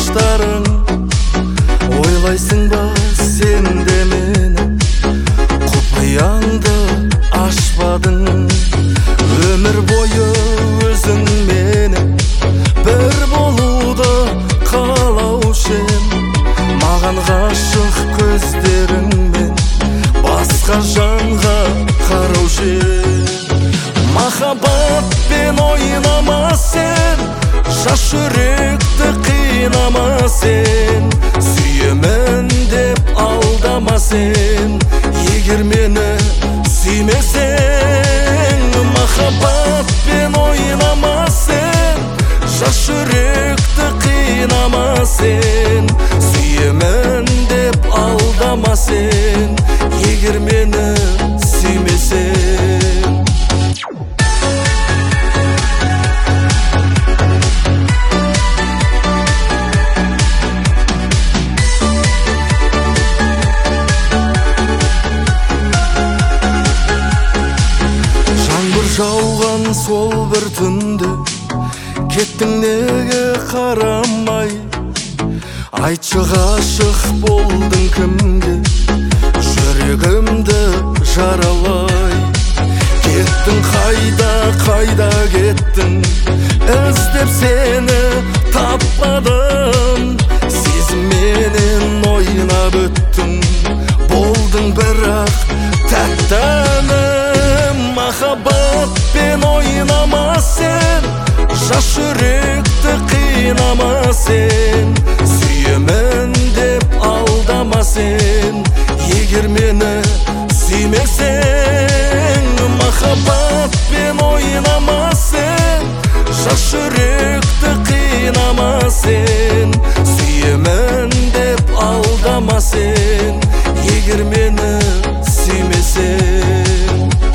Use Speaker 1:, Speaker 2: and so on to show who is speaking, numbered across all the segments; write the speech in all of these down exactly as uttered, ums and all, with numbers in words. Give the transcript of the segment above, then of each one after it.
Speaker 1: қылмыштарың. Ойлайсың ба сен де мені, құпияңды ашпадың. Өмір бойы өзің мені бір болуды қалаушы ем. Маған ғашық көздеріңмен басқа жанға қараушы ем. Махаббатпен ойнама сен, жас жүректі қинама сен. Сүйемін деп алдама сен, егер мені сүймесең. Махаббатпен ойнама сен, жас жүректі қинама сен. Сүйемін деп алдама сен, егер мені сүймесең. Жауған сол бір түнді кеттің неге қарамай? Айтшы ғашық болдың кімге, жүрегімді жаралай? Кеттің қайда, қайда кеттің? Іздеп сені таппадым. Сезімменен ойнап өттің, болдың бірақ тәттәнім. Махаббатпен ойнама сен, жас жүректі қинама сен. Сүйемін деп алдама сен, егер мені сүймесең. Махаббатпен ойнама сен, жас жүректі қинама сен. Сүйемін деп алдама сен, егер мені сүймесең.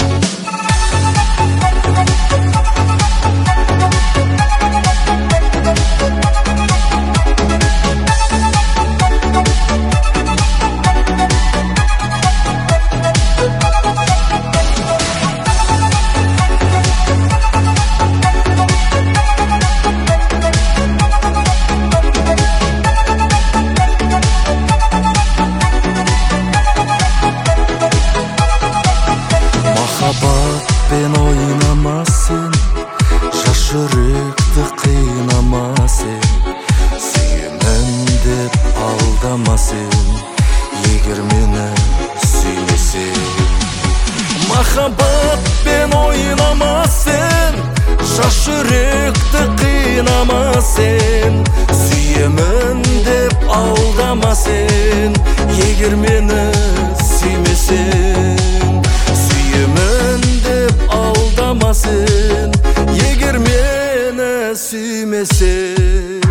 Speaker 1: Махаббатпен ойнама сен, жас жүректі қинама сен. Сүйемін деп алдама сен, егер мені сүймесең. Махаббатпен ойнама сен, жас жүректі қинама сен. Сүйемін деп алдама сен, егер мені сүймесең. Сүйемін деп алдама сен, егер мені сүймесең.